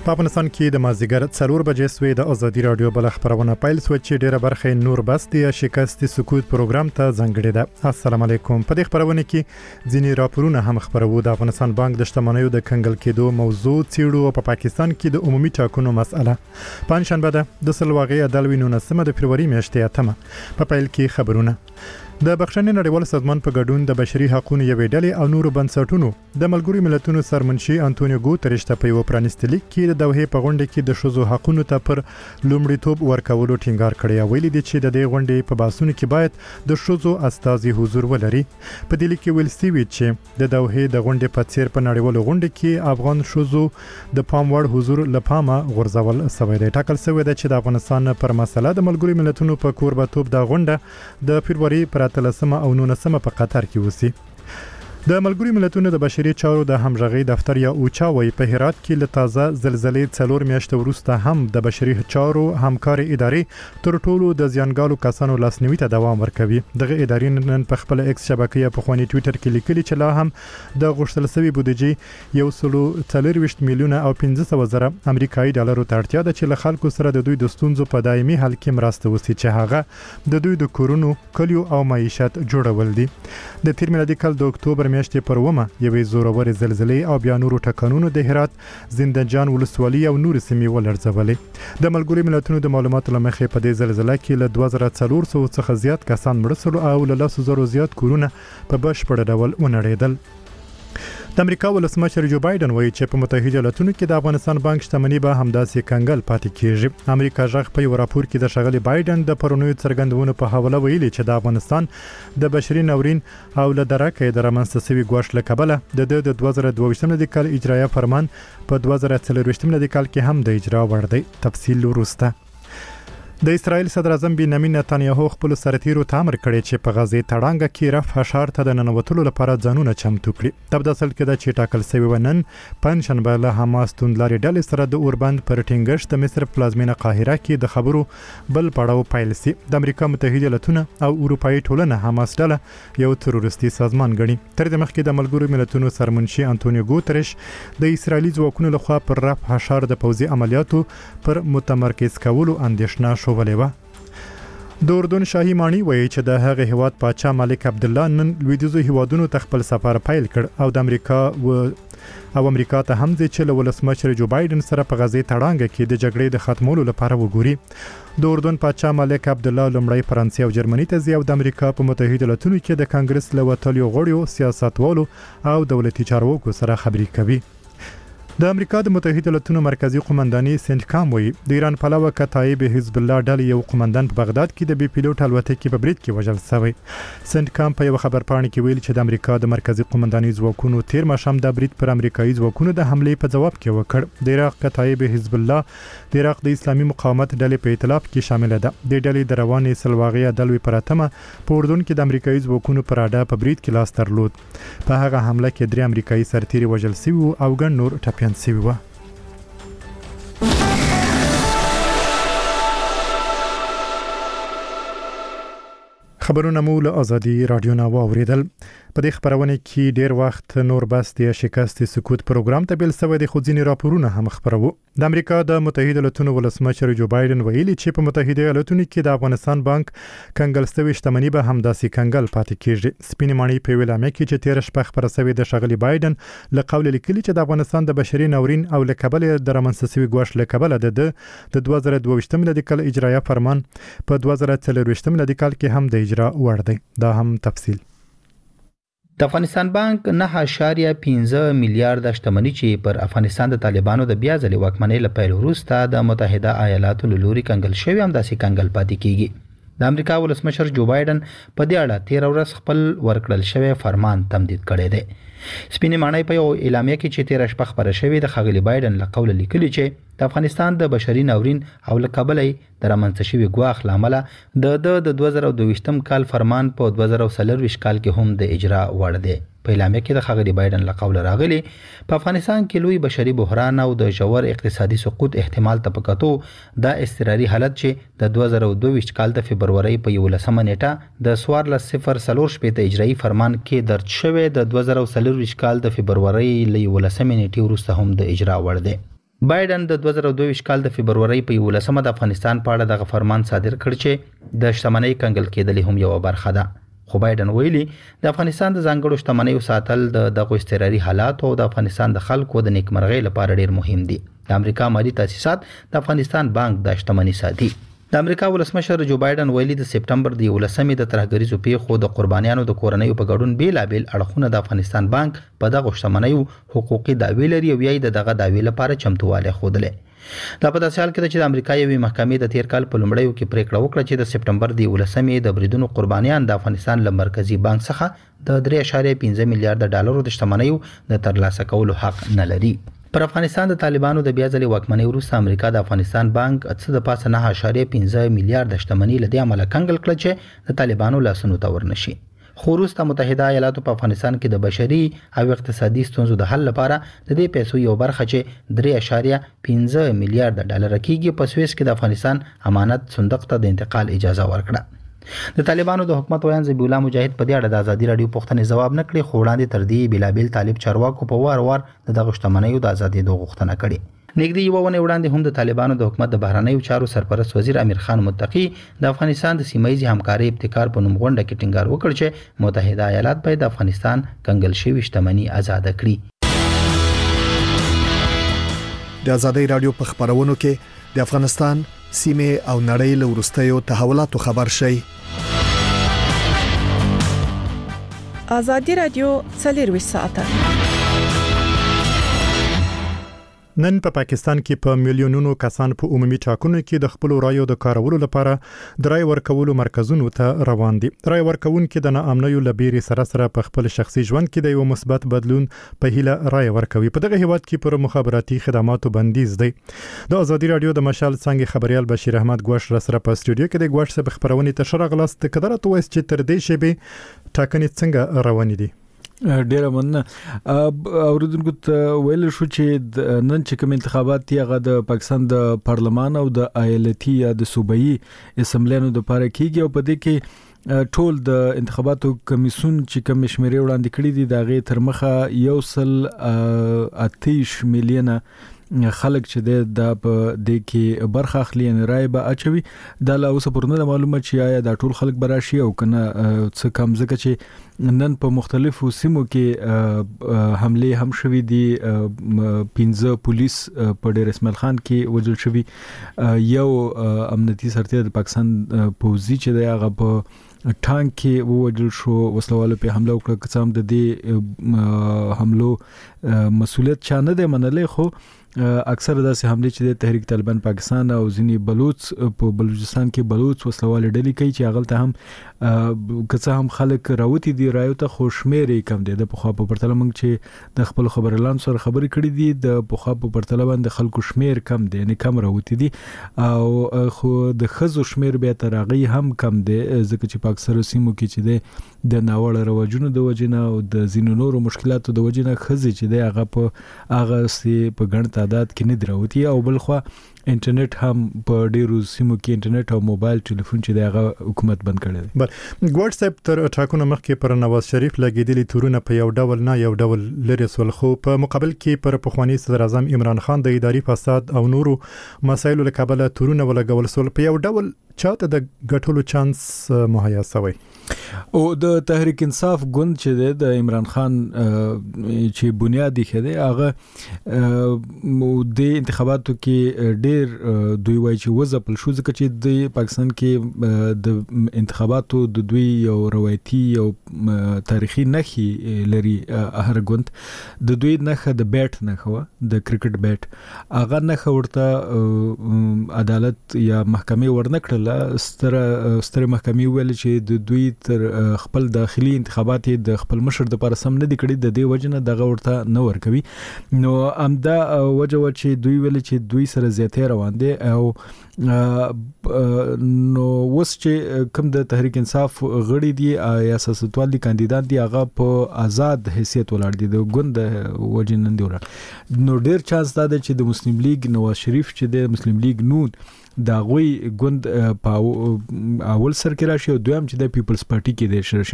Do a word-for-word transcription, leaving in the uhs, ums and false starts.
په افغانستان کې د مازیګر څلور بجې سوې د ازادي رادیو بل خبرونه پیل سو چې ډیره برخه نور بس دی شکست سکوت پروګرام ته ځانګړی ده. السلام علیکم. په دې خبرونه کې ځینی راپورونه هم خبرو د افغانستان بانک د شتمنیو د کنګل کېدو موضوع څیړو او په پاکستان کې د عمومي ټاکنو مسأله. پنځشنبه ده د سلواغې عدالوي نونسمه د فروری میاشتې اتمه په پیل کې خبرونه. د بخښنې نړیوال سازمان په ګډون د بشري حقوقو یوې ډلې او نورو بنسټونو د ملګرو ملتونو سرمنشي انټونیو ګوتریش ته په یو پرانیستي لیک کې د دوحې په غونډه کې د شوزو حقوقو ته پر لومړیتوب ورکولو ټینګار کړی. ویلي دي چې د دې غونډې په باسونو کې باید د شوزو استازي حضور ولري. په دې لیک کې ویل شوی چې د دوحې د غونډې په څیر په نړیوال غونډه کې افغان شوزو د پام وړ حضور لپاره غورځول شوی دی. ټاکل شوی دی چې د افغانستان پر مسله د ملګرو ملتونو په کوربتوب د غونډه د فروری پر اتلسمه او نولسمه په قطر کې وسی. د ملګرو ملتونو د بشري چارو د همغږي دفتر یا اوچا وی په هرات کې له تازه زلزلې څلور میاشتې وروسته هم د بشري چارو همکاري ادارې تر ټولو د زیانګالو کسانو لاسنیوي ته دوام ورکوي. دغه ادارې نن په خپل ایکس شبکې په خواني ټوئیټر کې لیکلي چې لا هم د غوښتل شوی بودیجې یو سلو څلورویشت میلیونه او پنځه سوه زره امریکایي ډالرو ته اړتیا ده چې له خلکو سره د دوی د ستونزو په دایمي حل کې مرسته وکړي چې هغه د دوی د کورونو کلیو او معیشت جوړول دي. د تیر میلادي کال د اکتوبر میاشتې پر ومه یوې زورورې زلزلې او بیا نورو ټکانونو د هرات زندهجان ولسوالي او نور سیمې ولړزولې. د ملګرو ملتونو د معلوماتو لمخې په دې زلزلې کې له دوه زره څلور سوه څخه زیات کسان مړه شول او له لس زره زیات کورونه په بشپړ ډول ونړېدل. د امریکا ولسمشر جو بایدن وایي چې په متحده ایالاتونو کې د افغانستان بانک شتمنۍ به همداسې کنګل پاتې کیږي. امریکا ژغ په یو راپور کې د شغلي بایدن د پرونیو څرګندونو په حواله ویلي چې د افغانستان د بشري ناورین او له درکې د رامنځته شوي ګواښ له کبله د د دوه زره دوه ویشتم د کال اجرایه فرمان په دوه زره څلور ویشتم د کال کې هم د اجرا وړ دی. تفصیل وروسته. د اسرائیل صدر اعظم بنیامین نتانیاهو خپل سرتیرو ته امر کړی چې په غزې تړانګه کې رفح ښار ته د ننوتلو لپاره ځانونه چمتو کړي. تب د اصل کې د چې ټاکل شوی ونن پنځشنبه له حماس توندلاري ډلې سره د اوربند پر ټینګښت د مصر پلازمینه قاهره کې د خبرو بل پړاو پیل سي. د امریکا متحده ایالاتونه او اروپאי ټولنه حماس ډله یو تروریستي سازمان ګڼي. تر دې مخکې د ملګرو ملتونو سرمنشي انټونیو ګوتریش د اسرایلی ځواکونو لخوا پر رفح ښار د پوځي عملیاتو پر متمرکز کولو اندېښنه شولې و. د اردن شاهي مانی وایي چې د هغه هیواد پاچا ملک عبدالله نن لویدیځو هیوادونو ته خپل سفر پیل کړ او د امریکا و او امریکا ته هم ځي چې له ولسمشر جو بایدن سره په غزې تړانګه کې د جګړې د ختمولو لپاره وګوري. د اردن پاچا ملک عبدالله لومړی فرانسې او جرمني ته ځي او د امریکا په متحده ایالاتونو کې د کانګرس له وتلیو غړیو سیاستوالو او دولتي چارواکو سره خبرې کوي. د امریکا د متحده ایالاتونو مرکزی قومنداني سنټکام وایي د ایران پلوه کتایب حزب الله ډلې یو قومندان په بغداد کې د بي پیلوټ الوتکې په برید کې وژل شوی. سنټکام په یو خبرپاڼه کې ویل چې د امریکا د مرکزی قومنداني ځواکونو تیر ماښام د برید پر امریکایي ځواکونو د حمله په جواب کې وکړ. د عراق کتایب حزب الله د عراق د اسلامي مقاومت ډلې په ائتلاف کې شامل ده. د ډلې د روانې سلواغې عدالوي پر اتمه په اردن کې د امریکایي ځواکونو پر اډه په برید کې لاس درلود. په هغه حمله کې درې امریکایي سرتیري وژل شوي او ګڼ نور ټپیان شوي وو. خبرونه مو له ازادي رادیو نه واوریدل. په دې خبرونه کې ډیر وخت نور بس د شکست سکوت پروګرام ته بل سوي د خوځینی راپورونه هم خبرو. د امریکا د متحده ایالاتونو ولسمشر جو بایدن ویلي چې په متحده ایالاتونو کې د افغانستان بانک کنګل شوی شتمنۍ به همداسې کنګل پاتې کیږي. سپینې مانی په ویلامه کې چې تیر شپه خبره شوې د شغلي بایدن له قول لیکلي چې د افغانستان د بشري ناورین او له کبل د رامنځته شوی ګواښ له کبل د د دوه زره دوه ویشتم د کال اجرایه فرمان په دوه زره څلور ویشتم د کال کې هم د اجرا وړ دی. دا هم تفصیل. د افغانستان بانک نه اشاریه پنځه میلیارډ شتمنۍ چې پر افغانستان د طالبانو د بیا ځلې واکمنۍ لپاره وروسته د متحده ایالاتو له لوري کنګل شوی هم داسې کنګل پاتې کیږي. د امریکا ولسمشر جو بایدن په دې اړه تیر ورځ خپل ورکړل شوی فرمان تمدید کړی دی. سپینې مانی په یو اعلامیه کې چې تیر شپه خبره شوې د خغلی بایدن له قول لیکلي چې د افغانستان د بشري ناورین او له کبلې د رامنځته شوي ګواښ لامل د د دوه زره دوه ویشتم کال فرمان په دوه زره څلور ویشت کال کې هم د اجرا وړ دی. په اعلامیه کې د خغلی بایدن له قول راغلي په افغانستان کې لوی بشري بحران او د ژور اقتصادي سقوط احتمال ته پکاتو د اضطراري حالت چې د دوه زره دوه ویشت کال د فبرورۍ په یولسمه نیټه د څوارلس صفر څلور شپېته اجرایي فرمان کې درج شوی د دوه زره څلور ویشت کال د فبرورۍ له یولسمې نیټې وروسته هم د اجرا وړ دی. بایدن د دوه زره دوه ویشت کال د فبرवरी په یولسمه د افغانستان په اړه د فرمان صادر کړ چې د شتمنۍ کنګل کېدل هم یو برخه ده. خو بایدن ویلي د افغانستان د ځانګړو شتمنیو ساتل د دغه استقراري حالات او د افغانستان د خلکو د نیکمرغۍ لپاره ډیر مهم دي. د امریکا مالی تاسیسات د افغانستان بانک د شتمنۍ ساتي. د امریکا ولسمشر جو بایدن ویلي د سپټمبر د یولسمې د ترهګریزو پیښو د قربانیانو د کورنیو په ګډون بیلابل اړخونه د افغانستان بانک په دغه شتمنیو حقوقي دعوی لري او یې د دغه دعوی لپاره چمتواله خوده. دا په داسې حال کې چې د امریکا یوې محکمې د تیر کال په لومړیو کې پریکړه وکړه چې د سپټمبر د یولسمې د بریدونو قربانیان د افغانستان له مرکزی بانک څخه د درې اعشاریه پنځه میلیارډ ډالرو د شتمنیو د ترلاسه کولو حق نه لري. پر افغانستان د طالبانو د بیا ځلې واکمنۍ وروسته امریکا د افغانستان بانک څه د پاسه نه اعشاریه پنځه میلیارډ شتمنۍ له دې عمله کنګل کړه چې د طالبانو لاسونو ته ورنشي. خو وروسته متحده ایالاتو په افغانستان کې د بشري او اقتصادي ستونزو د حل لپاره د دې پیسو یو برخه چې درې اعشاریه پنځه میلیارډ ډالر کېږي په سویس کې د افغانستان امانت صندوق ته د انتقال اجازه ورکړه. د طالبانو د حکومت ویان ذبیح الله مجاهد په دې اړه د ازادي رادیو پوښتنې ځواب نه کړي، خو وړاندې تر دې بلابل طالب چارواکو په وار وار د دغه شتمنیو د ازادي د غوښتنه کړې. نږدې یو ونه وړاندې هم د طالبانو د حکومت د بهرنیو چارو سرپرست وزیر امیر خان متقی د افغانستان د سیمایي همکارۍ ابتکار په نوم غونډه کې ټینګار وکړ چې متحده ایالات باید د افغانستان کنګل شوی شتمنۍ آزاد کړي. د ازادي رادیو په خبرونو کې د افغانستان سیمه او نړۍ له وروستیو تحولاتو خبر شي. ازادي رادیو څلور ساعته. نن په پا پاکستان کې په میلیونونو کسان په عمومي ټاکنو کې د خپل رایو د کارولو لپاره د رای ورکولو مرکزونو ته روان دي. رای ورکونکو د ناامنیو لبيري سره سره په خپل شخصي ژوند کې د یو مثبت بدلون په هیله رای ورکوي. په دغه هیواد کې پر مخابراتي خدماتو بندیز دی. د ازادي رادیو د مشال څنګه خبريال بشیر احمد ګوش را سره په استودیو کې د ګوش سره خبرونه تشرغ غلاست کدرت وایي چې تر دې شی به ټاکنې څنګه روان دي. ډیره مننه. اوریدونکو ته ویل شو چې نن چې کوم انتخابات دی هغه د پاکستان د پارلمان او د ایالتي یا د صوبایي اسمبلیانو د لپاره کیږي او په دې کې ټول د انتخاباتو کمیسیون چې کوم شمیرې وړاندې کړې دي دا غي تر مخه یو سل اتیش میلیونه خلک چې د په د کې برخه اخلي ان رای به اچوي. دا لا اوس پرونه معلومه چې آیا دا ټول خلک براشي او کنه څه کم ځکه چې نن په مختلفو سیمو کې حمله هم شوې دي. پنځه پولیس په ډیر اسماعیل خان کې وژل شوی، یو امنیتي سرتیر د پاکستان پوځي چې د هغه په ټانک کې ووجل شو، وسلوالو په حمله وکړه. قسم د دې حملو مسؤلیت چا نه دی منلې، خو اکثر داسې حمله چې د تحریک طالبان پاکستان او ځینی بلوچ په بلوچستان کې بلوچ وسلوال ډلې کوي چې هغه ته هم کڅه هم خلک راوتی دي رایو ته خوشمېرې کم دي. د پخوا په پرتله موږ چې د خپل خبرلان سره خبرې کړې دي د پخوا په پرتله باندې خلکو شمیر کم دي، نه کم راوتی دي او خو د خزو شمیر به ترغي هم کم دي ځکه چې په اکثر سیمو کې چې د ناوړه رواجونو د وجنه او د زینو نورو مشکلاتو د وجنه خزي چې د هغه په هغه سي په ګڼ تعداد کې نه دراوتی او بلخوا انټرنیټ هم په ډیرو سیمو کې انټرنیټ او موبایل ټلیفون چې دغه حکومت بند کړی دی. بل واتس اپ تر ټاکنو مخکې پر نواز شریف لګیدلی تورونه په یو ډول نه یو ډول لري سول، خو په مقابل کې پر پخوانی صدر اعظم عمران خان د اداري فساد او نورو مسایلو لکابل تورونه ولګول سول. په یو ډول چاته د ګټلو چانس مهیا شوی او د تحریک انصاف ګوند چې د عمران خان چې بنیادی خده هغه د انتخاباتو کې ډیر دوی وایي چې وځپل شو ځکه چې د پاکستان کې د انتخاباتو د دوی یو روایتي او تاریخي نخي لري. هر ګوند د دوی نخه د بیٹ نخه د کرکټ بیٹ هغه نخه ورته عدالت یا محکمه ورنکړه. ستر ستر محکمه ویل چې د دوی تر خپل داخلي انتخابات د خپل مشر د لپاره سم نه دي کړی، د دې وجنه دغه ورته نه ور کوي. نو امدا وجه و چې دوی ویل چې دوی سره زیاتې روان دي او نو وس چې کوم د تحریک انصاف غړي دي یا سیاستوال دي کاندیدان دي هغه په آزاد حیثیت ولاړ دي د ګوند وجنه دی ولاړ. نو ډیر چانس دا دی چې د مسلم لیگ نواز شریف چې د مسلم لیگ نون دا غوي ګوند په اول سر کې راشي او دویم چې د پیپلز پارټي کې د